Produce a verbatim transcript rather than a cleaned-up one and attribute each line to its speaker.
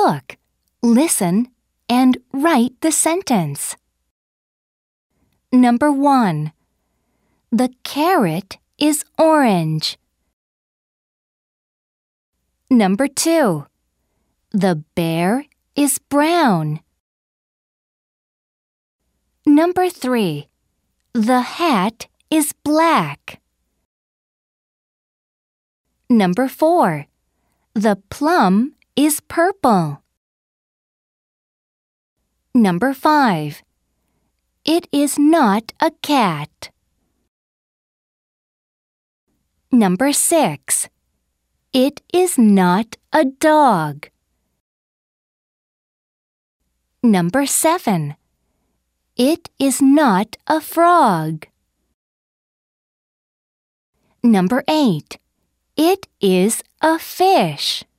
Speaker 1: look, listen, and write the sentence. Number one. The carrot is orange. Number two. The bear is brown. Number three. The hat is black. Number four. The plum is purple. Number five. It is not a cat. Number six. It is not a dog. Number seven. It is not a frog. Number eight. It is a fish.